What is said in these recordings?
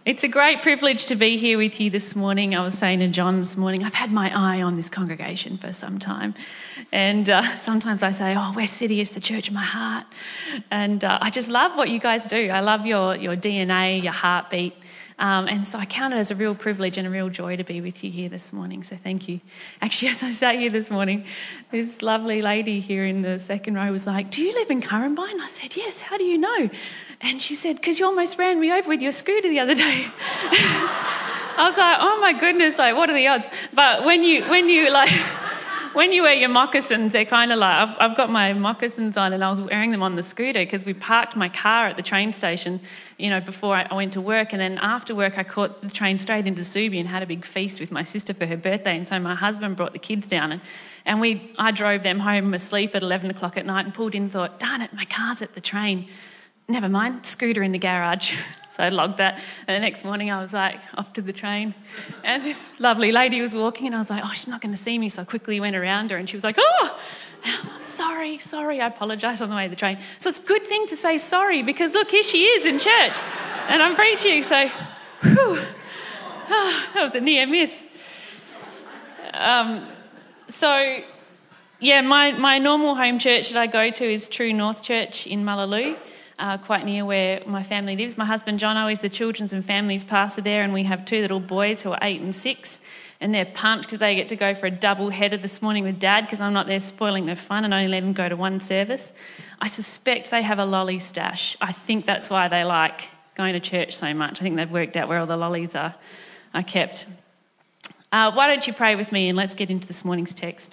It's a great privilege to be here with you this morning. I was saying to John this morning, I've had my eye on this congregation for some time. And sometimes I say, West City is the church of my heart. And I just love what you guys do. I love your DNA, your heartbeat. And so I count it as a real privilege and a real joy to be with you here this morning. So thank you. Actually, as I sat here this morning, this lovely lady here in the second row was like, "Do you live in Currumbine?" I said, "Yes, how do you know?" And she said, "Because you almost ran me over with your scooter the other day." I was like, oh my goodness, like what are the odds? But when you wear your moccasins, they're kind of like, I've got my moccasins on and I was wearing them on the scooter because we parked my car at the train station, before I went to work. And then after work, I caught the train straight into Subi and had a big feast with my sister for her birthday. And so my husband brought the kids down and I drove them home asleep at 11 o'clock at night and pulled in and thought, darn it, my car's at the train. Never mind, scooter in the garage. So I logged that. And the next morning I was like, off to the train. And this lovely lady was walking and I was like, she's not going to see me. So I quickly went around her and she was like, sorry. I apologised on the way to the train. So it's a good thing to say sorry because look, here she is in church and I'm preaching. So, that was a near miss. My normal home church that I go to is True North Church in Mullaloo. Quite near where my family lives. My husband Jono is the children's and families pastor there, and we have two little boys who are 8 and 6, and they're pumped because they get to go for a double header this morning with Dad because I'm not there spoiling their fun and only let them go to one service. I suspect they have a lolly stash. I think that's why they like going to church so much. I think they've worked out where all the lollies are kept. Why don't you pray with me and let's get into this morning's text.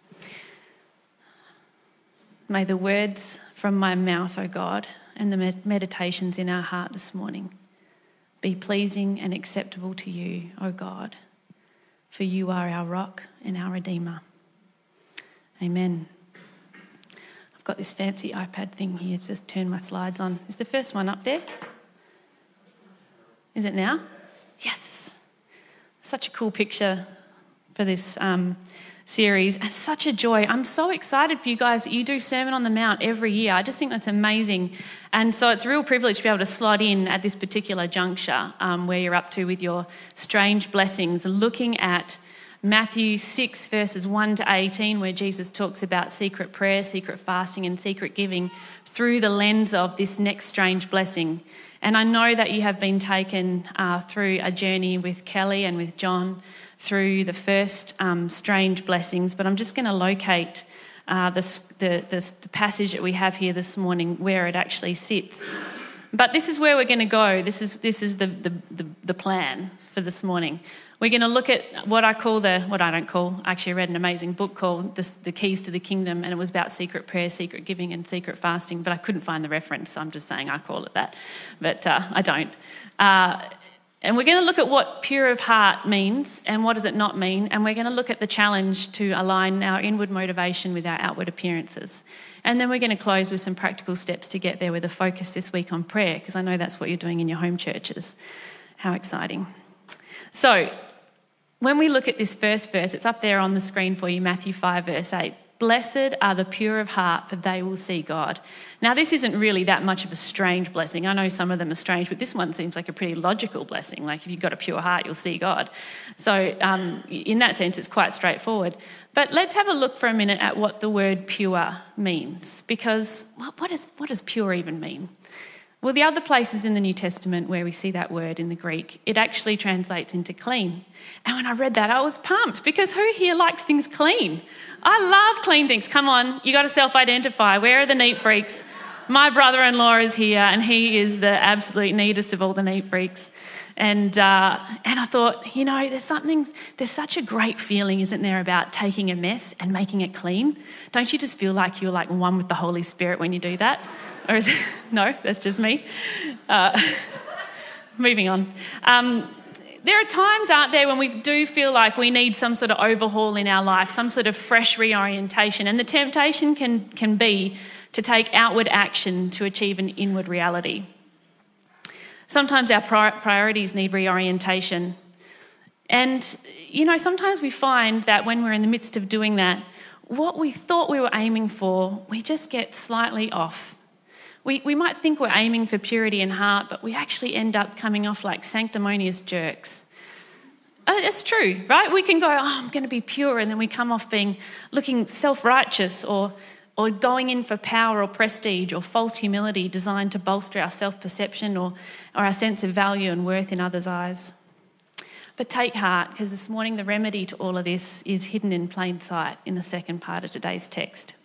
May the words from my mouth, O God, and the meditations in our heart this morning be pleasing and acceptable to you, O God, for you are our rock and our Redeemer. Amen. I've got this fancy iPad thing here to just turn my slides on. Is the first one up there? Is it now? Yes. Such a cool picture for this series. It's such a joy. I'm so excited for you guys that you do Sermon on the Mount every year. I just think that's amazing. And so it's a real privilege to be able to slot in at this particular juncture where you're up to with your strange blessings, looking at Matthew 6 verses 1 to 18 where Jesus talks about secret prayer, secret fasting and secret giving through the lens of this next strange blessing. And I know that you have been taken through a journey with Kelly and with John through the first strange blessings, but I'm just going to locate the passage that we have here this morning where it actually sits. But this is where we're going to go. This is the plan for this morning. We're going to look at what I actually read an amazing book called The Keys to the Kingdom, and it was about secret prayer, secret giving and secret fasting, but I couldn't find the reference, so I'm just saying I call it that, but I don't. And we're going to look at what pure of heart means and what does it not mean. And we're going to look at the challenge to align our inward motivation with our outward appearances. And then we're going to close with some practical steps to get there with a focus this week on prayer, because I know that's what you're doing in your home churches. How exciting. So when we look at this first verse, it's up there on the screen for you, Matthew 5 verse 8. Blessed are the pure of heart, for they will see God. Now, this isn't really that much of a strange blessing. I know some of them are strange, but this one seems like a pretty logical blessing. Like if you've got a pure heart, you'll see God. So in that sense, it's quite straightforward. But let's have a look for a minute at what the word pure means, because what does pure even mean? Well, the other places in the New Testament where we see that word in the Greek, it actually translates into clean. And when I read that, I was pumped because who here likes things clean? I love clean things. Come on, you got to self-identify. Where are the neat freaks? My brother-in-law is here and he is the absolute neatest of all the neat freaks. And I thought, there's such a great feeling, isn't there, about taking a mess and making it clean? Don't you just feel like you're like one with the Holy Spirit when you do that? Or is it, no, that's just me. Moving on. There are times, aren't there, when we do feel like we need some sort of overhaul in our life, some sort of fresh reorientation, and the temptation can be to take outward action to achieve an inward reality. Sometimes our priorities need reorientation. And, sometimes we find that when we're in the midst of doing that, what we thought we were aiming for, we just get slightly off. We might think we're aiming for purity in heart, but we actually end up coming off like sanctimonious jerks. It's true, right? We can go, I'm going to be pure, and then we come off looking self-righteous or going in for power or prestige or false humility designed to bolster our self-perception or our sense of value and worth in others' eyes. But take heart, because this morning the remedy to all of this is hidden in plain sight in the second part of today's text.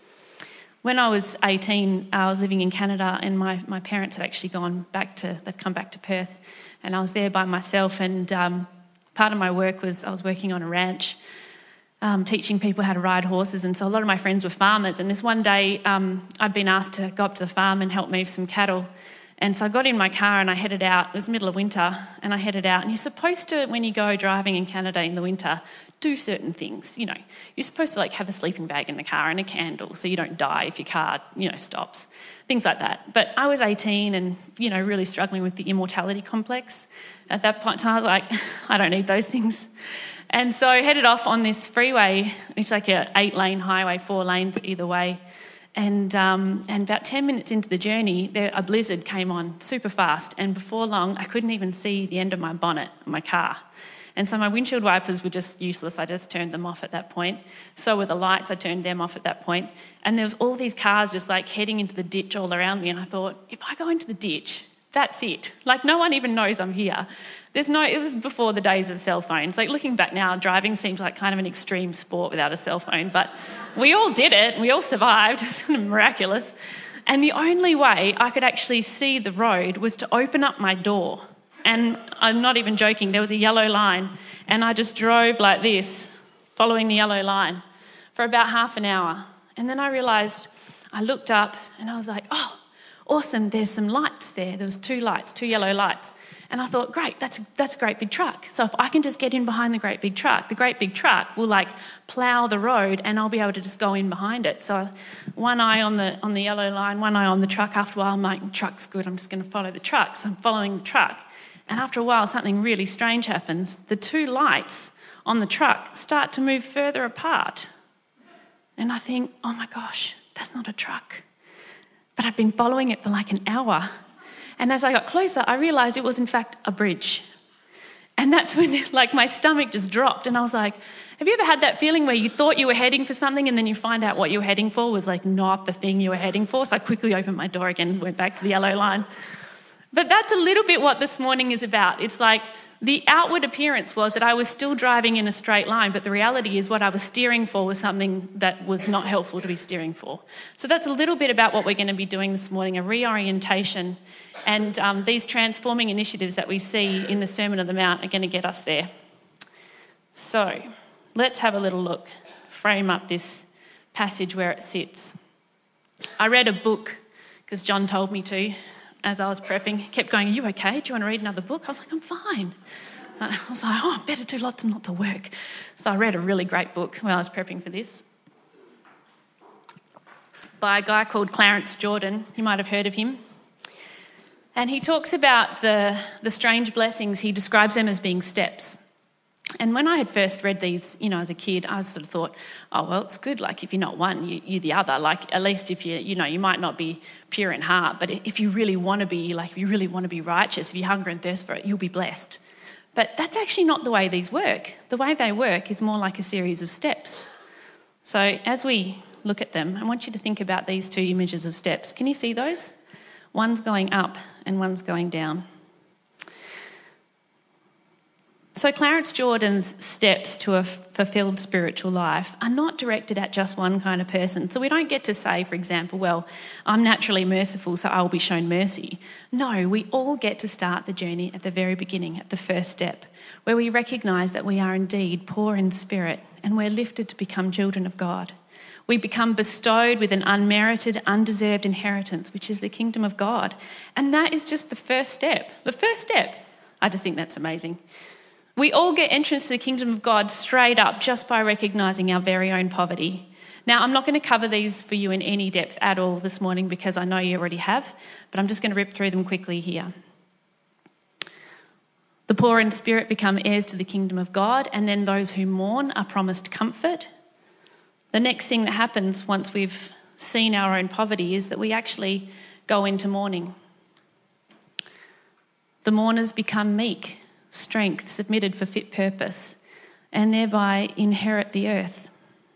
When I was 18, I was living in Canada, and my parents had actually come back to Perth, and I was there by myself, and part of my work was I was working on a ranch, teaching people how to ride horses, and so a lot of my friends were farmers. And this one day, I'd been asked to go up to the farm and help move some cattle. And so I got in my car and I headed out. It was middle of winter, and I headed out. And you're supposed to, when you go driving in Canada in the winter, do certain things. You're supposed to have a sleeping bag in the car and a candle so you don't die if your car, stops. Things like that. But I was 18 and, really struggling with the immortality complex. At that point in time, I was like, I don't need those things. And so I headed off on this freeway, which is like an 8-lane highway, 4 lanes either way. And about 10 minutes into the journey, a blizzard came on super fast. And before long, I couldn't even see the end of my bonnet of my car. And so my windshield wipers were just useless. I just turned them off at that point. So were the lights. I turned them off at that point. And there was all these cars just heading into the ditch all around me. And I thought, if I go into the ditch, that's it. No one even knows I'm here. It was before the days of cell phones. Looking back now, driving seems like kind of an extreme sport without a cell phone. But we all did it. And we all survived. It's kind of miraculous. And the only way I could actually see the road was to open up my door. And I'm not even joking, there was a yellow line, and I just drove like this, following the yellow line, for about half an hour. And then I realised, I looked up and I was like, oh, awesome, there's some lights there. There was 2 lights, 2 yellow lights. And I thought, great, that's a great big truck. So if I can just get in behind the great big truck will plough the road, and I'll be able to just go in behind it. So one eye on the yellow line, one eye on the truck. After a while, I'm like, truck's good, I'm just going to follow the truck. So I'm following the truck. And after a while, something really strange happens. The 2 lights on the truck start to move further apart. And I think, oh my gosh, that's not a truck. But I'd been following it for an hour. And as I got closer, I realised it was in fact a bridge. And that's when my stomach just dropped. And I was like, have you ever had that feeling where you thought you were heading for something and then you find out what you were heading for was not the thing you were heading for? So I quickly opened my door again and went back to the yellow line. But that's a little bit what this morning is about. It's the outward appearance was that I was still driving in a straight line, but the reality is what I was steering for was something that was not helpful to be steering for. So that's a little bit about what we're going to be doing this morning, a reorientation. And these transforming initiatives that we see in the Sermon on the Mount are going to get us there. So let's have a little look, frame up this passage where it sits. I read a book because John told me to. As I was prepping, kept going, are you okay? Do you want to read another book? I was like, I'm fine. I was like, better do lots and lots of work. So I read a really great book when I was prepping for this by a guy called Clarence Jordan. You might have heard of him. And he talks about the strange blessings. He describes them as being steps. And when I had first read these, as a kid, I sort of thought, oh, well, it's good. If you're not one, you're the other. At least if you might not be pure in heart, but if you really want to be, if you really want to be righteous, if you hunger and thirst for it, you'll be blessed. But that's actually not the way these work. The way they work is more like a series of steps. So as we look at them, I want you to think about these 2 images of steps. Can you see those? One's going up and one's going down. So Clarence Jordan's steps to a fulfilled spiritual life are not directed at just one kind of person. So we don't get to say, for example, well, I'm naturally merciful, so I'll be shown mercy. No, we all get to start the journey at the very beginning, at the first step, where we recognise that we are indeed poor in spirit and we're lifted to become children of God. We become bestowed with an unmerited, undeserved inheritance, which is the kingdom of God. And that is just the first step. The first step. I just think that's amazing. We all get entrance to the kingdom of God straight up just by recognising our very own poverty. Now, I'm not going to cover these for you in any depth at all this morning because I know you already have, but I'm just going to rip through them quickly here. The poor in spirit become heirs to the kingdom of God, and then those who mourn are promised comfort. The next thing that happens once we've seen our own poverty is that we actually go into mourning. The mourners become meek, strength, submitted for fit purpose, and thereby inherit the earth.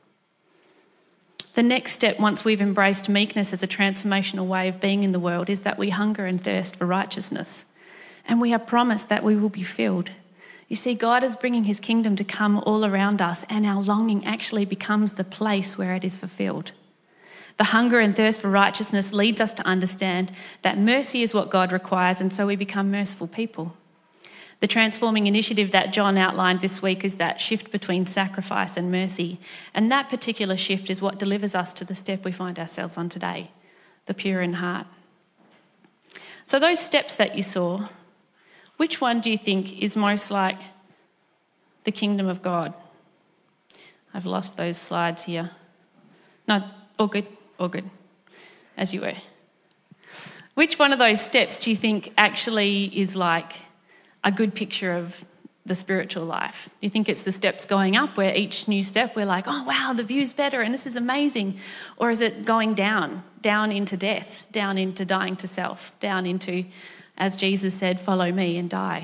The next step, once we've embraced meekness as a transformational way of being in the world, is that we hunger and thirst for righteousness. And we are promised that we will be filled. You see, God is bringing his kingdom to come all around us, and our longing actually becomes the place where it is fulfilled. The hunger and thirst for righteousness leads us to understand that mercy is what God requires, and so we become merciful people. The transforming initiative that John outlined this week is that shift between sacrifice and mercy. And that particular shift is what delivers us to the step we find ourselves on today, the pure in heart. So those steps that you saw, which one do you think is most like the kingdom of God? I've lost those slides here. No, all good, as you were. Which one of those steps do you think actually is like a good picture of the spiritual life? Do you think it's the steps going up where each new step we're like, oh wow, the view's better and this is amazing? Or is it going down into death, down into dying to self, down into, as Jesus said, follow me and die?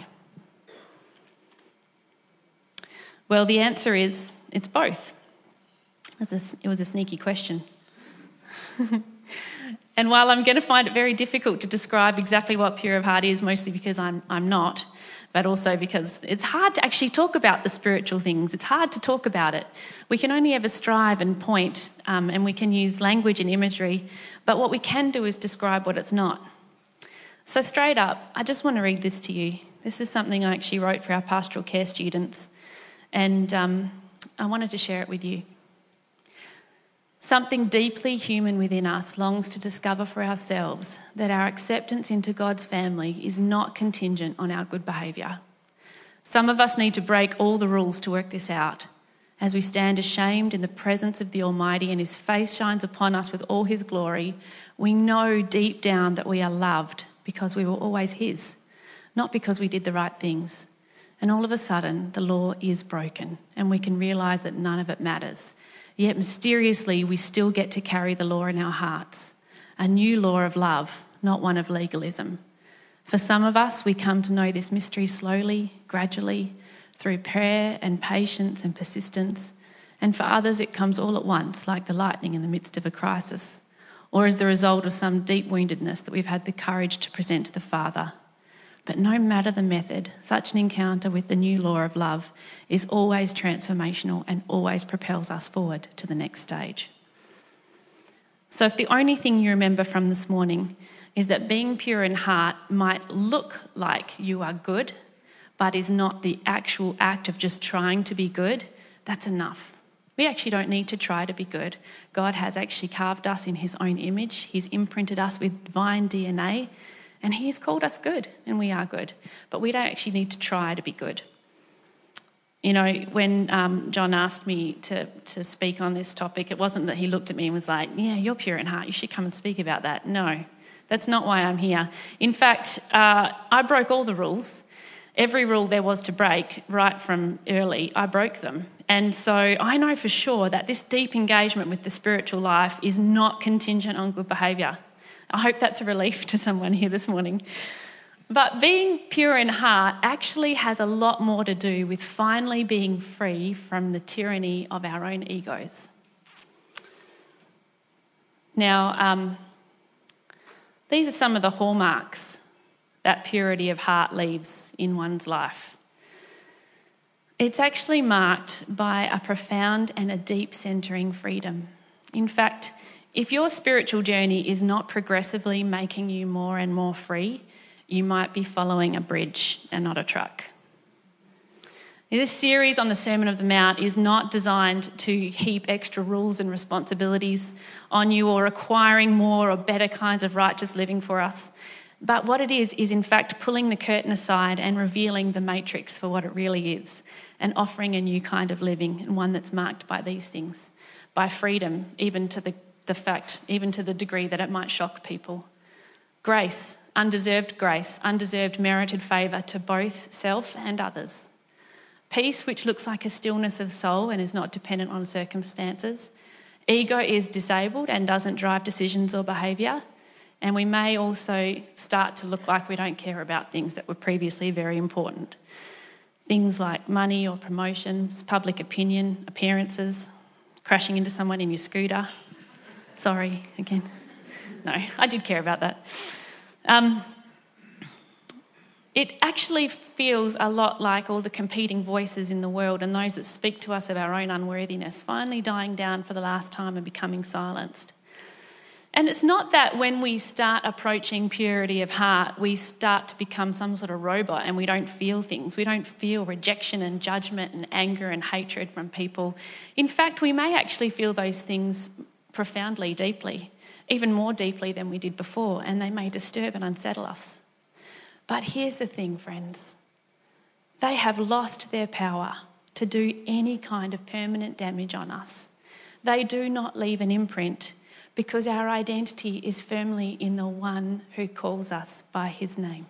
Well, the answer is it's both. It was a sneaky question. And while I'm going to find it very difficult to describe exactly what pure of heart is, mostly because I'm not, but also because it's hard to actually talk about the spiritual things. It's hard to talk about it. We can only ever strive and point, and we can use language and imagery, but what we can do is describe what it's not. So straight up, I just want to read this to you. This is something I actually wrote for our pastoral care students, and I wanted to share it with you. Something deeply human within us longs to discover for ourselves that our acceptance into God's family is not contingent on our good behaviour. Some of us need to break all the rules to work this out. As we stand ashamed in the presence of the Almighty and his face shines upon us with all his glory, we know deep down that we are loved because we were always his, not because we did the right things. And all of a sudden, the law is broken and we can realise that none of it matters. Yet mysteriously, we still get to carry the law in our hearts, a new law of love, not one of legalism. For some of us, we come to know this mystery slowly, gradually, through prayer and patience and persistence. And for others, it comes all at once, like the lightning in the midst of a crisis, or as the result of some deep woundedness that we've had the courage to present to the Father. But no matter the method, such an encounter with the new law of love is always transformational and always propels us forward to the next stage. So if the only thing you remember from this morning is that being pure in heart might look like you are good, but is not the actual act of just trying to be good, that's enough. We actually don't need to try to be good. God has actually carved us in his own image. He's imprinted us with divine DNA, and he has called us good, and we are good. But we don't actually need to try to be good. You know, when John asked me to speak on this topic, it wasn't that he looked at me and was like, yeah, you're pure in heart, you should come and speak about that. No, that's not why I'm here. In fact, I broke all the rules. Every rule there was to break right from early, I broke them. And so I know for sure that this deep engagement with the spiritual life is not contingent on good behaviour. I hope that's a relief to someone here this morning. But being pure in heart actually has a lot more to do with finally being free from the tyranny of our own egos. Now, these are some of the hallmarks that purity of heart leaves in one's life. It's actually marked by a profound and a deep centering freedom. In fact, if your spiritual journey is not progressively making you more and more free, you might be following a bridge and not a truck. This series on the Sermon on the Mount is not designed to heap extra rules and responsibilities on you or requiring more or better kinds of righteous living for us. But what it is in fact pulling the curtain aside and revealing the matrix for what it really is and offering a new kind of living, and one that's marked by these things, by freedom, even to the degree that it might shock people. Grace, undeserved merited favour to both self and others. Peace, which looks like a stillness of soul and is not dependent on circumstances. Ego is disabled and doesn't drive decisions or behaviour. And we may also start to look like we don't care about things that were previously very important. Things like money or promotions, public opinion, appearances, crashing into someone in your scooter. Sorry, again. No, I did care about that. It actually feels a lot like all the competing voices in the world and those that speak to us of our own unworthiness finally dying down for the last time and becoming silenced. And it's not that when we start approaching purity of heart, we start to become some sort of robot and we don't feel things. We don't feel rejection and judgment and anger and hatred from people. In fact, we may actually feel those things profoundly, deeply, even more deeply than we did before, and they may disturb and unsettle us. But here's the thing, friends. They have lost their power to do any kind of permanent damage on us. They do not leave an imprint because our identity is firmly in the one who calls us by his name.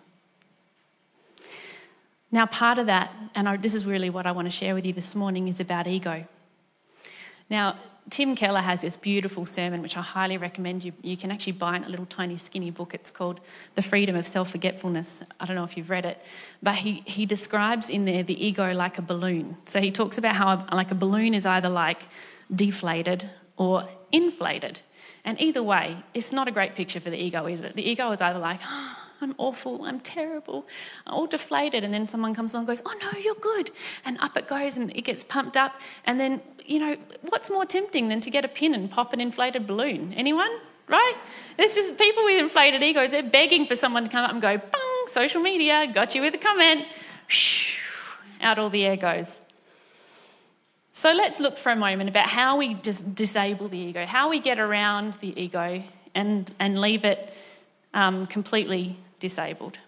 Now, part of that, and this is really what I want to share with you this morning, is about ego. Now, Tim Keller has this beautiful sermon, which I highly recommend you can actually buy in a little tiny skinny book. It's called The Freedom of Self-Forgetfulness. I don't know if you've read it, but he describes in there the ego like a balloon. So he talks about how like a balloon is either like deflated or inflated. And either way, it's not a great picture for the ego, is it? The ego is either like, oh, I'm awful, I'm terrible, all deflated, and then someone comes along and goes, oh no, you're good, and up it goes and it gets pumped up, and then, what's more tempting than to get a pin and pop an inflated balloon? Anyone? Right? It's just people with inflated egos, they're begging for someone to come up and go, bang, social media, got you with a comment, out all the air goes. So let's look for a moment about how we just disable the ego, how we get around the ego and leave it completely disabled.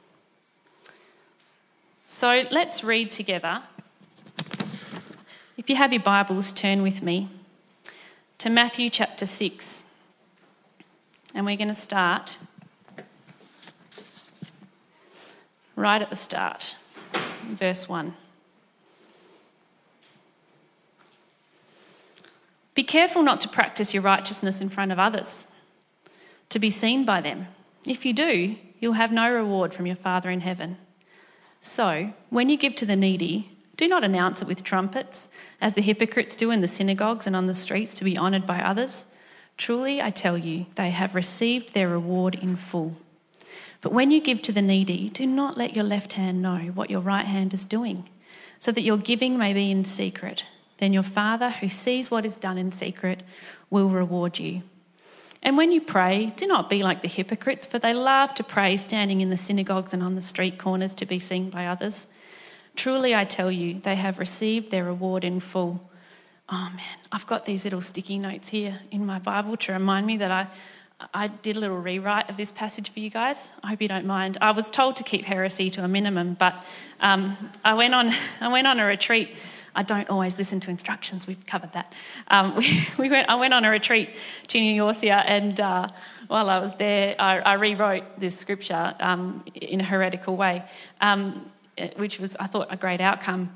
So let's read together. If you have your Bibles, turn with me to Matthew chapter 6. And we're going to start right at the start, verse 1. Be careful not to practice your righteousness in front of others, to be seen by them. If you do, you'll have no reward from your Father in heaven. So, when you give to the needy, do not announce it with trumpets, as the hypocrites do in the synagogues and on the streets to be honoured by others. Truly, I tell you, they have received their reward in full. But when you give to the needy, do not let your left hand know what your right hand is doing, so that your giving may be in secret. Then your Father, who sees what is done in secret, will reward you. And when you pray, do not be like the hypocrites, for they love to pray standing in the synagogues and on the street corners to be seen by others. Truly, I tell you, they have received their reward in full. Oh man, I've got these little sticky notes here in my Bible to remind me that I did a little rewrite of this passage for you guys. I hope you don't mind. I was told to keep heresy to a minimum, but I went on a retreat. I don't always listen to instructions. We've covered that. I went on a retreat to New Yorcia, and while I was there, I rewrote this scripture in a heretical way, which was, I thought, a great outcome.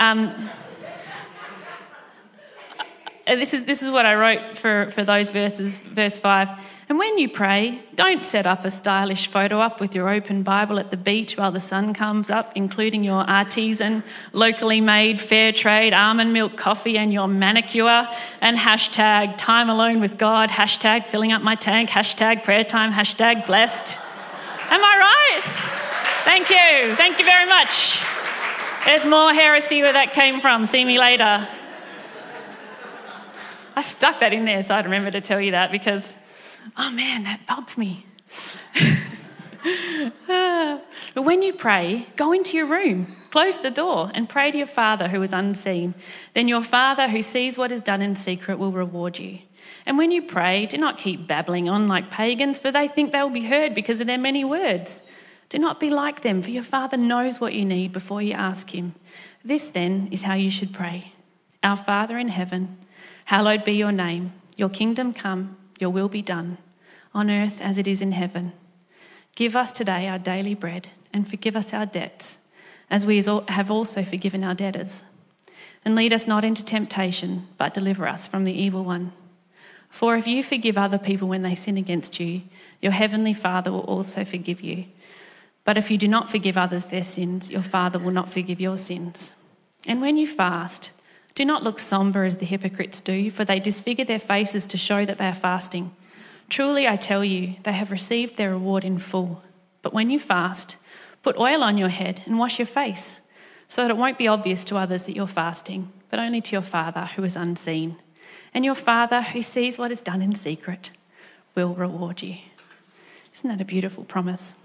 This is what I wrote for those verses, verse 5. And when you pray, don't set up a stylish photo up with your open Bible at the beach while the sun comes up, including your artisan, locally made, fair trade, almond milk coffee and your manicure, and hashtag time alone with God, hashtag filling up my tank, hashtag prayer time, hashtag blessed. Am I right? Thank you. Thank you very much. There's more heresy where that came from. See me later. I stuck that in there so I'd remember to tell you that because, oh man, that bugs me. But when you pray, go into your room, close the door and pray to your Father who is unseen. Then your Father who sees what is done in secret will reward you. And when you pray, do not keep babbling on like pagans, for they think they will be heard because of their many words. Do not be like them, for your Father knows what you need before you ask him. This then is how you should pray. Our Father in heaven, hallowed be your name. Your kingdom come, your will be done, on earth as it is in heaven. Give us today our daily bread and forgive us our debts, as we have also forgiven our debtors. And lead us not into temptation, but deliver us from the evil one. For if you forgive other people when they sin against you, your heavenly Father will also forgive you. But if you do not forgive others their sins, your Father will not forgive your sins. And when you fast, do not look sombre as the hypocrites do, for they disfigure their faces to show that they are fasting. Truly, I tell you, they have received their reward in full. But when you fast, put oil on your head and wash your face, so that it won't be obvious to others that you're fasting, but only to your Father who is unseen. And your Father who sees what is done in secret will reward you. Isn't that a beautiful promise?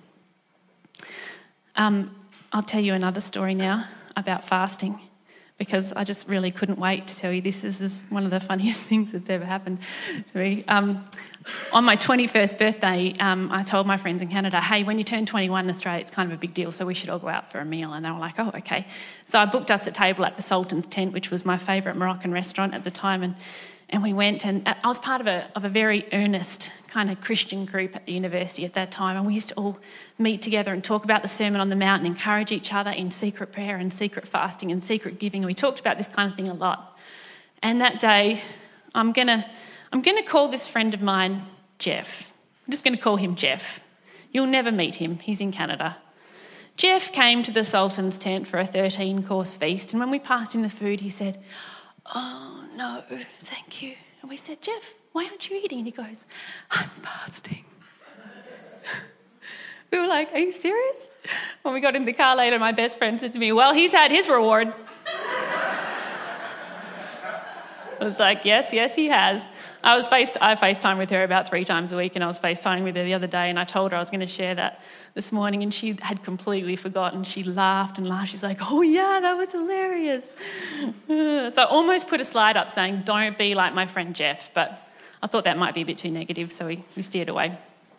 I'll tell you another story now about fasting, because I just really couldn't wait to tell you this. This is one of the funniest things that's ever happened to me. On my 21st birthday, I told my friends in Canada, hey, when you turn 21 in Australia, it's kind of a big deal, so we should all go out for a meal. And they were like, oh, okay. So I booked us a table at the Sultan's Tent, which was my favourite Moroccan restaurant at the time, and we went, and I was part of a very earnest kind of Christian group at the university at that time, and we used to all meet together and talk about the Sermon on the Mount and encourage each other in secret prayer and secret fasting and secret giving. And we talked about this kind of thing a lot. And that day, I'm gonna call this friend of mine Jeff. I'm just going to call him Jeff. You'll never meet him. He's in Canada. Jeff came to the Sultan's Tent for a 13-course feast, and when we passed him the food, he said, oh, no, thank you. And we said, Jeff, why aren't you eating? And he goes, I'm fasting. We were like, are you serious? When we got in the car later, my best friend said to me, well, he's had his reward. I was like, yes, he has. I FaceTime with her about 3 times a week, and I was FaceTiming with her the other day, and I told her I was going to share that this morning, and she had completely forgotten. She laughed and laughed. She's like, oh, yeah, that was hilarious. So I almost put a slide up saying, don't be like my friend Jeff, but I thought that might be a bit too negative, so we steered away.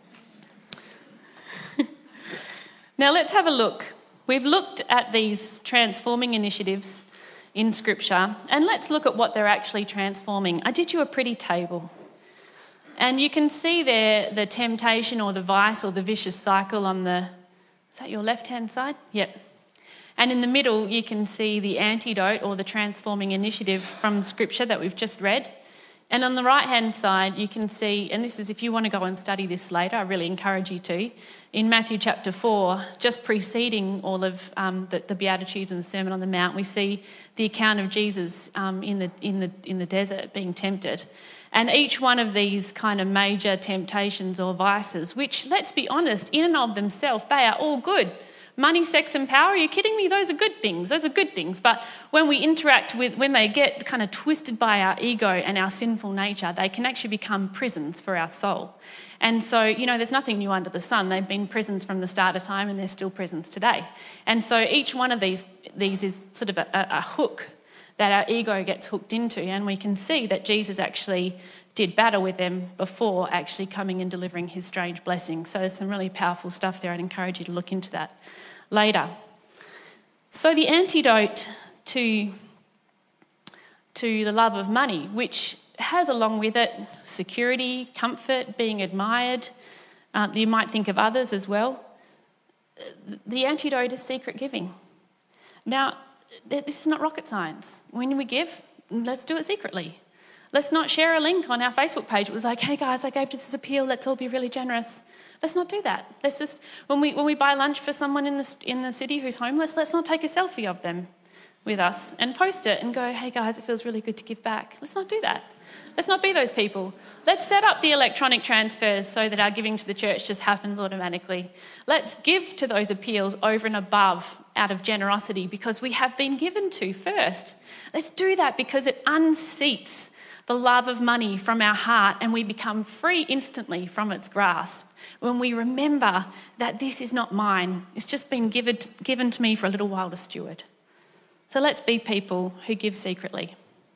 Now let's have a look. We've looked at these transforming initiatives in Scripture, and let's look at what they're actually transforming. I did you a pretty table, and you can see there the temptation or the vice or the vicious cycle on the, is that your left-hand side? Yep. And in the middle, you can see the antidote or the transforming initiative from Scripture that we've just read. And on the right-hand side, you can see, and this is if you want to go and study this later, I really encourage you to, in Matthew chapter 4, just preceding all of the Beatitudes and the Sermon on the Mount, we see the account of Jesus in the desert being tempted. And each one of these kind of major temptations or vices, which, let's be honest, in and of themselves, they are all good. Money, sex and power, are you kidding me? Those are good things. But when we interact with, when they get kind of twisted by our ego and our sinful nature, they can actually become prisons for our soul. And so, there's nothing new under the sun. They've been prisons from the start of time, and they're still prisons today. And so each one of these is sort of a hook that our ego gets hooked into, and we can see that Jesus actually did battle with them before actually coming and delivering his strange blessings. So there's some really powerful stuff there. I'd encourage you to look into that later. So the antidote to the love of money, which has along with it security, comfort, being admired. You might think of others as well. The antidote is secret giving. Now, this is not rocket science. When we give, let's do it secretly. Let's not share a link on our Facebook page. It was like, hey guys, I gave to this appeal. Let's all be really generous. Let's not do that. Let's just, when we buy lunch for someone in the city who's homeless, let's not take a selfie of them with us and post it and go, hey guys, it feels really good to give back. Let's not do that. Let's not be those people. Let's set up the electronic transfers so that our giving to the church just happens automatically. Let's give to those appeals over and above out of generosity because we have been given to first. Let's do that because it unseats the love of money from our heart and we become free instantly from its grasp when we remember that this is not mine. It's just been given to me for a little while to steward. So let's be people who give secretly.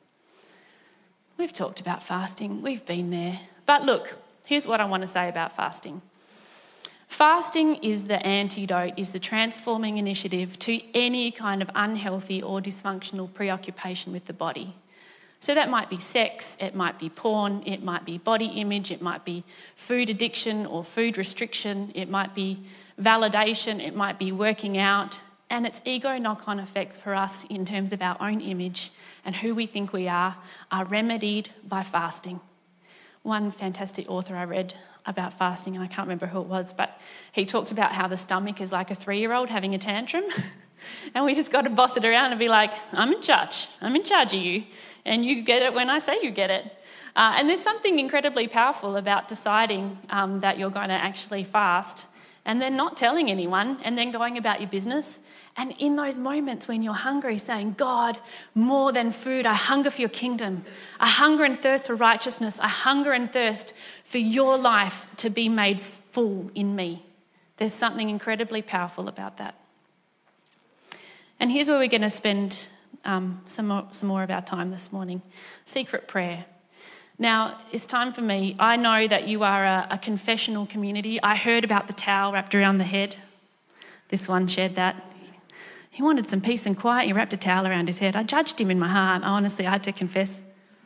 We've talked about fasting. We've been there. But look, here's what I want to say about fasting. Fasting is the antidote, is the transforming initiative to any kind of unhealthy or dysfunctional preoccupation with the body. So that might be sex, it might be porn, it might be body image, it might be food addiction or food restriction, it might be validation, it might be working out, and its ego knock-on effects for us in terms of our own image and who we think we are remedied by fasting. one fantastic author I read about fasting, and I can't remember who it was, but he talked about how the stomach is like a 3-year-old having a tantrum. And we just got to boss it around and be like, I'm in charge of you, and you get it when I say you get it. And there's something incredibly powerful about deciding that you're going to actually fast and then not telling anyone and then going about your business. And in those moments when you're hungry, saying, God, more than food, I hunger for your kingdom. I hunger and thirst for righteousness. I hunger and thirst for your life to be made full in me. There's something incredibly powerful about that. And here's where we're going to spend some more of our time this morning. Secret prayer. Now, it's time for me. I know that you are a confessional community. I heard about the towel wrapped around the head. This one shared that. He wanted some peace and quiet. He wrapped a towel around his head. I judged him in my heart. Honestly, I had to confess.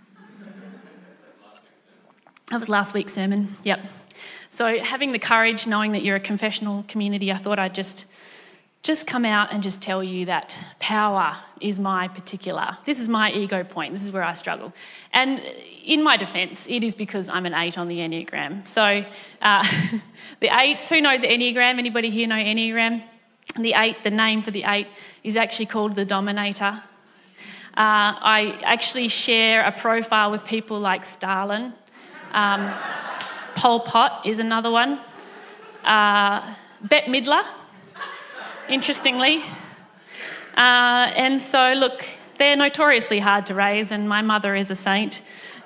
That was last week's sermon. Yep. So having the courage, knowing that you're a confessional community, I thought I'd just come out and just tell you that power is this is my ego point. This is where I struggle. And in my defence, it is because I'm an 8 on the Enneagram. So the 8s, who knows Enneagram? Anybody here know Enneagram? The 8, the name for the 8 is actually called the Dominator. I actually share a profile with people like Stalin. Pol Pot is another one. Bette Midler, interestingly. And so, look, they're notoriously hard to raise, and my mother is a saint.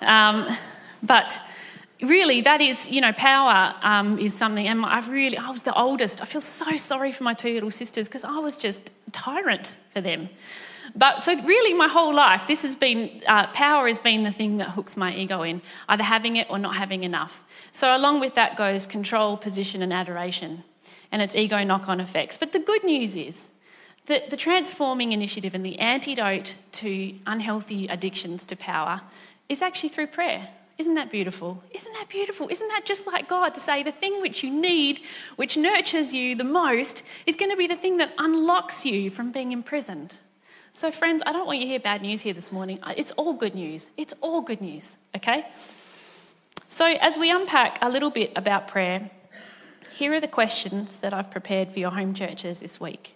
But really, that is, power is something. And I was the oldest. I feel so sorry for my 2 little sisters because I was just a tyrant for them. But so really my whole life, this has been, power has been the thing that hooks my ego in, either having it or not having enough. So along with that goes control, position and adoration, and its ego knock-on effects. But the good news is that the Transforming Initiative and the antidote to unhealthy addictions to power is actually through prayer. Isn't that beautiful? Isn't that beautiful? Isn't that just like God to say the thing which you need, which nurtures you the most, is going to be the thing that unlocks you from being imprisoned? So friends, I don't want you to hear bad news here this morning. It's all good news. It's all good news, okay? So as we unpack a little bit about prayer, here are the questions that I've prepared for your home churches this week.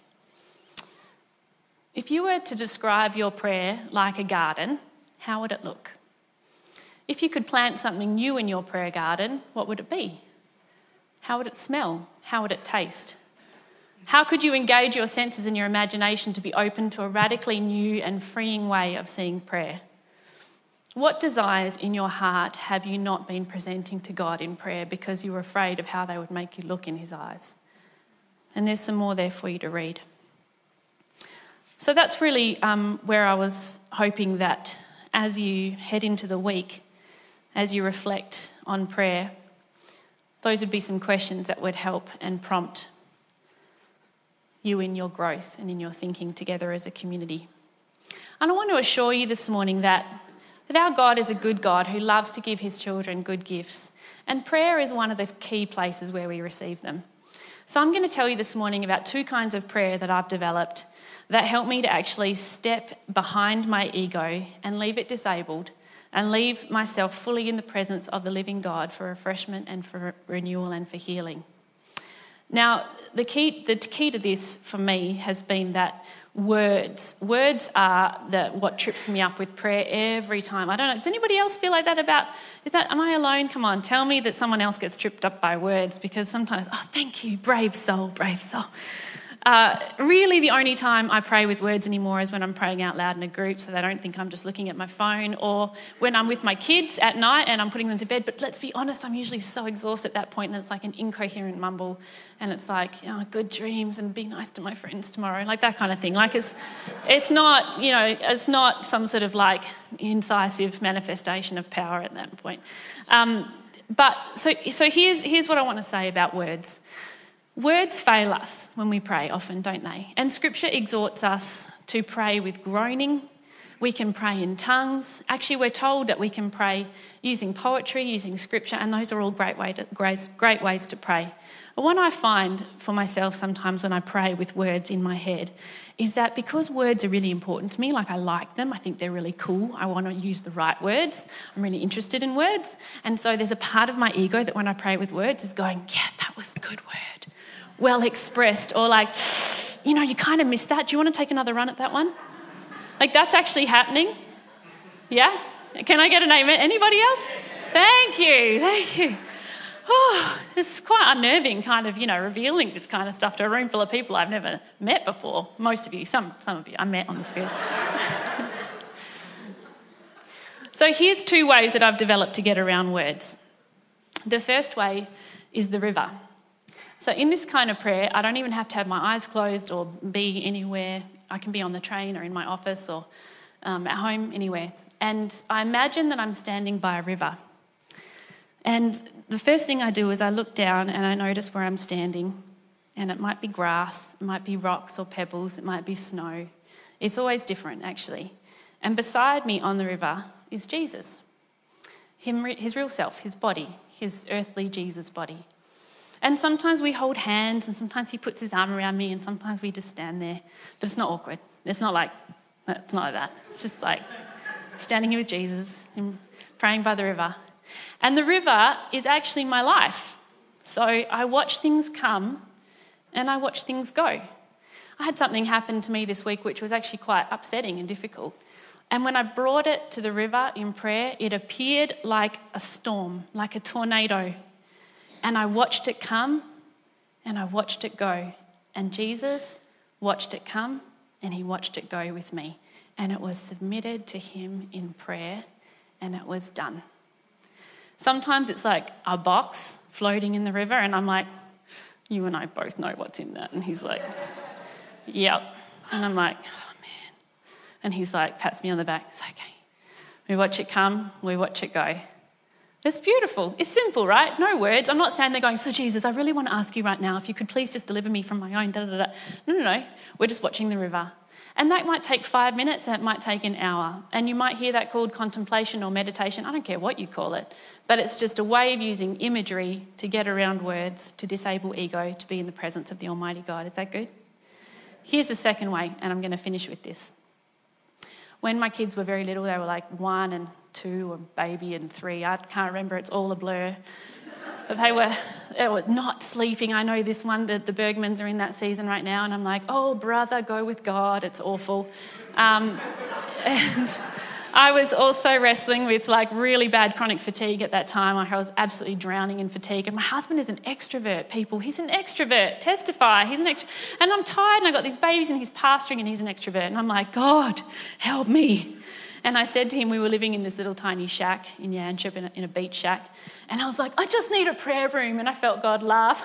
If you were to describe your prayer like a garden, how would it look? If you could plant something new in your prayer garden, what would it be? How would it smell? How would it taste? How could you engage your senses and your imagination to be open to a radically new and freeing way of seeing prayer? What desires in your heart have you not been presenting to God in prayer because you were afraid of how they would make you look in his eyes? And there's some more there for you to read. So that's really where I was hoping that as you head into the week, as you reflect on prayer, those would be some questions that would help and prompt you in your growth and in your thinking together as a community. And I want to assure you this morning that our God is a good God who loves to give his children good gifts. And prayer is one of the key places where we receive them. So I'm going to tell you this morning about 2 kinds of prayer that I've developed that help me to actually step behind my ego and leave it disabled and leave myself fully in the presence of the living God for refreshment and for renewal and for healing. Now, the key to this for me has been that words are what trips me up with prayer every time. I don't know, does anybody else feel like that am I alone? Come on, tell me that someone else gets tripped up by words, because sometimes, thank you, brave soul. Really, the only time I pray with words anymore is when I'm praying out loud in a group so they don't think I'm just looking at my phone, or when I'm with my kids at night and I'm putting them to bed. But let's be honest, I'm usually so exhausted at that point that it's like an incoherent mumble, and it's like, good dreams and be nice to my friends tomorrow, like that kind of thing. Like it's not, it's not some sort of like incisive manifestation of power at that point. But here's what I want to say about words. Words fail us when we pray often, don't they? And Scripture exhorts us to pray with groaning. We can pray in tongues. Actually, we're told that we can pray using poetry, using Scripture, and those are all great ways to pray. But what I find for myself sometimes when I pray with words in my head is that because words are really important to me, like I like them, I think they're really cool, I want to use the right words, I'm really interested in words, and so there's a part of my ego that when I pray with words is going, yeah, that was a good word, well expressed, or like, you kind of missed that, do you want to take another run at that one? Like that's actually happening. Yeah? Can I get an amen? Anybody else? Thank you. Oh, it's quite unnerving kind of, revealing this kind of stuff to a room full of people I've never met before. Most of you, some of you I met on the school. So here's 2 ways that I've developed to get around words. The first way is the river. So in this kind of prayer, I don't even have to have my eyes closed or be anywhere. I can be on the train or in my office or at home, anywhere. And I imagine that I'm standing by a river. And the first thing I do is I look down and I notice where I'm standing. And it might be grass, it might be rocks or pebbles, it might be snow. It's always different, actually. And beside me on the river is Jesus. His real self, his body, his earthly Jesus body. And sometimes we hold hands and sometimes he puts his arm around me and sometimes we just stand there. But it's not awkward. It's not like that. It's just like standing here with Jesus and praying by the river. And the river is actually my life. So I watch things come and I watch things go. I had something happen to me this week which was actually quite upsetting and difficult. And when I brought it to the river in prayer, it appeared like a storm, like a tornado. And I watched it come and I watched it go. And Jesus watched it come and he watched it go with me. And it was submitted to him in prayer and it was done. Sometimes it's like a box floating in the river and I'm like, you and I both know what's in that. And he's like, yep. And I'm like, oh man. And he's like, pats me on the back. It's okay. We watch it come, we watch it go. It's beautiful. It's simple, right? No words. I'm not standing there going, so Jesus, I really want to ask you right now if you could please just deliver me from my own da-da-da. No. We're just watching the river. And that might take 5 minutes and it might take an hour. And you might hear that called contemplation or meditation. I don't care what you call it. But it's just a way of using imagery to get around words, to disable ego, to be in the presence of the Almighty God. Is that good? Here's the second way, and I'm going to finish with this. When my kids were very little, they were like 1 and 2, or baby and 3. I can't remember. It's all a blur. But they were not sleeping. I know this one, the Bergmans are in that season right now, and I'm like, oh, brother, go with God. It's awful. And I was also wrestling with like really bad chronic fatigue at that time. I was absolutely drowning in fatigue. And my husband is an extrovert, people. He's an extrovert. Testify. He's an extrovert. And I'm tired and I've got these babies and he's pastoring and he's an extrovert. And I'm like, God, help me. And I said to him, we were living in this little tiny shack in Yanchep, in a beach shack. And I was like, I just need a prayer room. And I felt God laugh.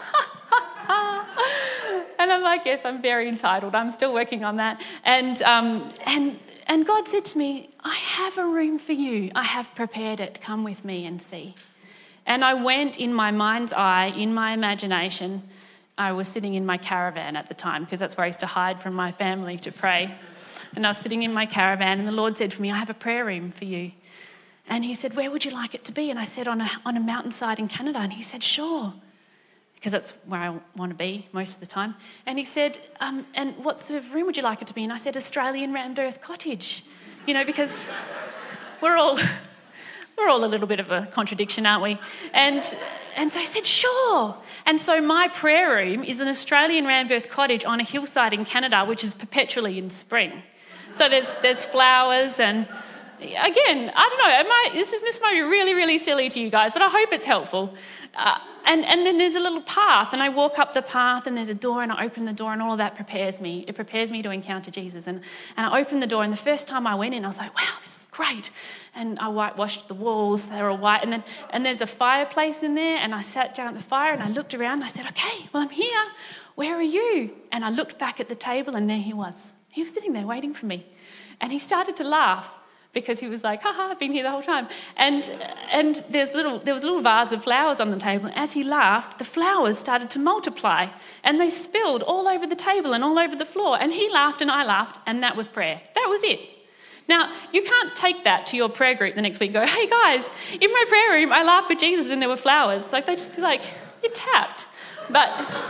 And I'm like, yes, I'm very entitled. I'm still working on that. And God said to me, I have a room for you. I have prepared it. Come with me and see. And I went in my mind's eye, in my imagination. I was sitting in my caravan at the time because that's where I used to hide from my family to pray. And I was sitting in my caravan and the Lord said to me, I have a prayer room for you. And he said, where would you like it to be? And I said, on a mountainside in Canada. And he said, sure, because that's where I want to be most of the time. And he said, and what sort of room would you like it to be? And I said, Australian rammed earth cottage, because we're all a little bit of a contradiction, aren't we? And so he said, sure. And so my prayer room is an Australian rammed earth cottage on a hillside in Canada, which is perpetually in spring. So there's flowers and, again, I don't know, this might be really, really silly to you guys, but I hope it's helpful. And then there's a little path, and I walk up the path, and there's a door, and I open the door, and all of that prepares me. It prepares me to encounter Jesus. And I opened the door, and the first time I went in, I was like, wow, this is great. And I whitewashed the walls, they were all white. And there's a fireplace in there, and I sat down at the fire, and I looked around, and I said, okay, well, I'm here. Where are you? And I looked back at the table, and there he was. He was sitting there waiting for me. And he started to laugh because he was like, haha, I've been here the whole time. And there was a little vase of flowers on the table. And as he laughed, the flowers started to multiply. And they spilled all over the table and all over the floor. And he laughed and I laughed, and that was prayer. That was it. Now, you can't take that to your prayer group the next week and go, hey guys, in my prayer room, I laughed with Jesus and there were flowers. Like, they'd just be like, you're tapped. But,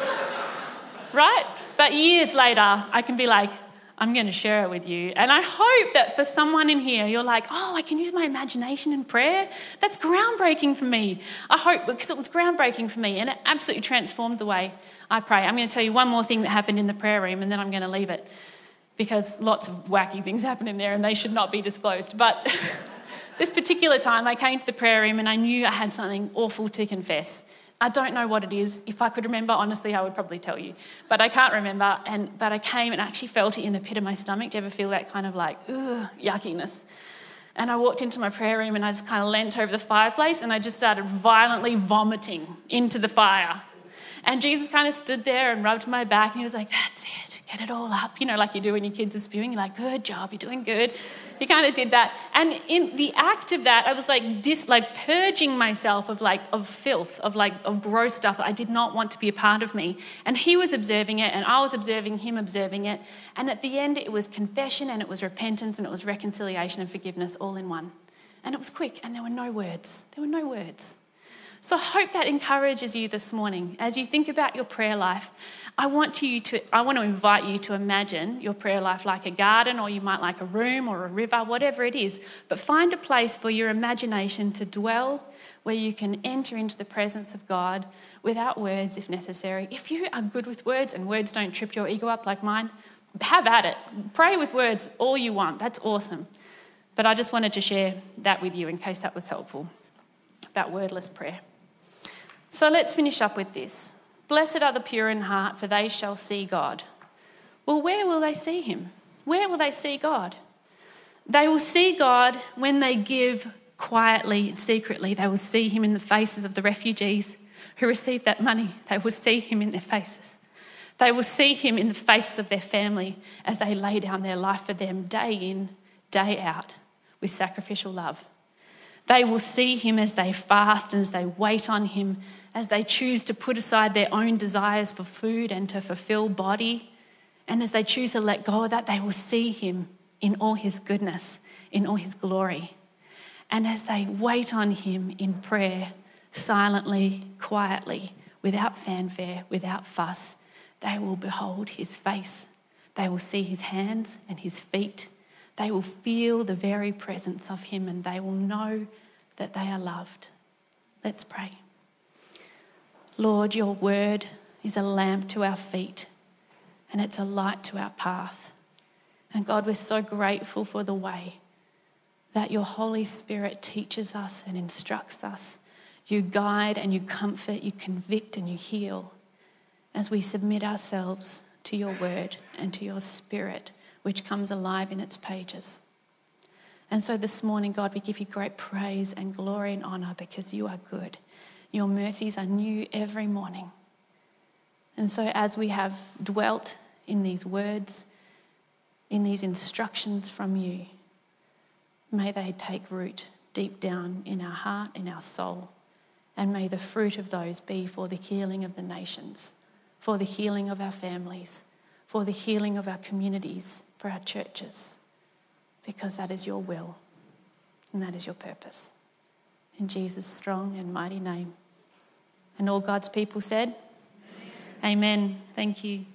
right? But years later, I can be like, I'm going to share it with you. And I hope that for someone in here, you're like, oh, I can use my imagination in prayer. That's groundbreaking for me. I hope, because it was groundbreaking for me and it absolutely transformed the way I pray. I'm going to tell you one more thing that happened in the prayer room and then I'm going to leave it because lots of wacky things happen in there and they should not be disclosed. But this particular time, I came to the prayer room and I knew I had something awful to confess. I don't know what it is. If I could remember, honestly, I would probably tell you. But I can't remember. But I came and I actually felt it in the pit of my stomach. Do you ever feel that kind of like, yuckiness? And I walked into my prayer room and I just kind of leant over the fireplace and I just started violently vomiting into the fire. And Jesus kind of stood there and rubbed my back and he was like, that's it, get it all up. You know, like you do when your kids are spewing, you're like, good job, you're doing good. He kind of did that. And in the act of that, I was like purging myself of filth, of gross stuff that I did not want to be a part of me. And he was observing it and I was observing him observing it. And at the end, it was confession and it was repentance and it was reconciliation and forgiveness all in one. And it was quick and there were no words. So I hope that encourages you this morning. As you think about your prayer life, I want to invite you to imagine your prayer life like a garden, or you might like a room or a river, whatever it is. But find a place for your imagination to dwell, where you can enter into the presence of God without words if necessary. If you are good with words and words don't trip your ego up like mine, have at it. Pray with words all you want. That's awesome. But I just wanted to share that with you in case that was helpful about wordless prayer. So let's finish up with this. Blessed are the pure in heart, for they shall see God. Well, where will they see him? Where will they see God? They will see God when they give quietly and secretly. They will see him in the faces of the refugees who received that money. They will see him in their faces. They will see him in the faces of their family as they lay down their life for them day in, day out with sacrificial love. They will see him as they fast and as they wait on him, as they choose to put aside their own desires for food and to fulfill body. And as they choose to let go of that, they will see him in all his goodness, in all his glory. And as they wait on him in prayer, silently, quietly, without fanfare, without fuss, they will behold his face. They will see his hands and his feet. They will feel the very presence of him and they will know that they are loved. Let's pray. Lord, your word is a lamp to our feet and it's a light to our path. And God, we're so grateful for the way that your Holy Spirit teaches us and instructs us. You guide and you comfort, you convict and you heal as we submit ourselves to your word and to your spirit, which comes alive in its pages. And so this morning, God, we give you great praise and glory and honour because you are good. Your mercies are new every morning. And so as we have dwelt in these words, in these instructions from you, may they take root deep down in our heart, in our soul, and may the fruit of those be for the healing of the nations, for the healing of our families, for the healing of our communities, for our churches, because that is your will and that is your purpose. In Jesus' strong and mighty name. And all God's people said, Amen. Thank you.